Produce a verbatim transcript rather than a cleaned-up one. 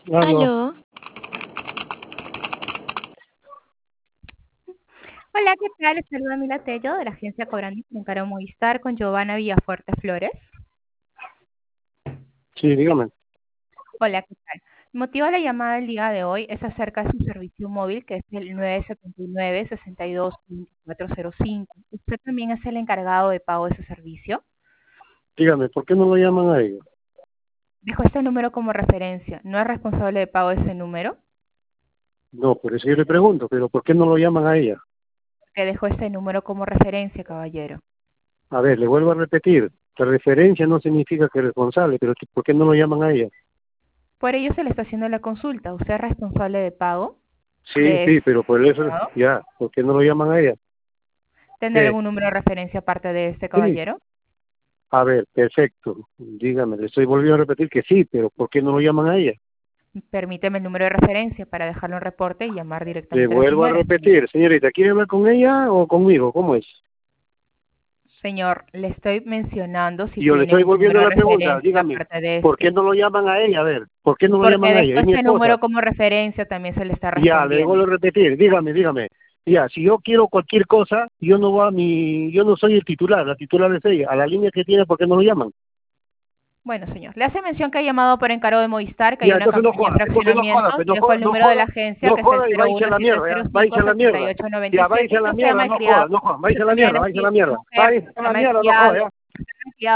Aló. Aló. Hola, ¿qué tal? Les saluda Mila Tello de la agencia Cobrando con Caro Movistar con Giovanna Villafuerte Flores. Sí, dígame. Hola, ¿qué tal? El motivo de la llamada del día de hoy es acerca de su servicio móvil, que es el nueve siete nueve, seis dos, dos cuatro cero cinco. ¿Usted también es el encargado de pago de ese servicio? Dígame, ¿por qué no lo llaman a ella? Dejo este número como referencia. ¿No es responsable de pago de ese número? No, por eso yo le pregunto, pero ¿por qué no lo llaman a ella? Que dejo este número como referencia, caballero. A ver, le vuelvo a repetir. La referencia no significa que es responsable, pero ¿por qué no lo llaman a ella? Por ello se le está haciendo la consulta. ¿Usted es responsable de pago Sí, de sí, ese pero por eso, llamado? ya, ¿por qué no lo llaman a ella? ¿Tendrá ¿Qué? algún número de referencia aparte de este Sí. caballero? A ver, perfecto. Dígame, le estoy volviendo a repetir que sí, pero ¿por qué no lo llaman a ella? Permíteme el número de referencia para dejarlo en reporte y llamar Le directamente a la vuelvo a señora. repetir, señorita, ¿quiere hablar con ella o conmigo? ¿Cómo es? Señor, le estoy mencionando si Y yo le tiene estoy un volviendo número a de la pregunta, referencia dígame, aparte de ¿por qué este. no lo llaman a ella? A ver, ¿por qué no lo Porque llaman a dejo ella? Es mi este esposa. número como referencia, también se le está Ya, le respondiendo. vuelvo a repetir, dígame, dígame. Ya, si yo quiero cualquier cosa, yo no voy a mi, yo no soy el titular, la titular es ella. A la línea que tiene, ¿por qué no lo llaman? Bueno, señor, le hace mención que ha llamado por encargo de Movistar, que hay Ya, una entonces no campaña en joda, entonces no joda, fraccionamiento. pues no Dejo joda, el no número de la joda, agencia, no que es el joda y cero váyase a uno la siete mierda, cero ya, váyase cinco a la setenta y mierda. ocho noventa Ya, y váyase siete. a la Usted se ha mierda, no malcriado. joda, no joda, Usted váyase a la también ha mierda, váyase a sido la mierda, mujer, váyase a se la ha mierda, no malcriado, joda, ya. se ha malcriado.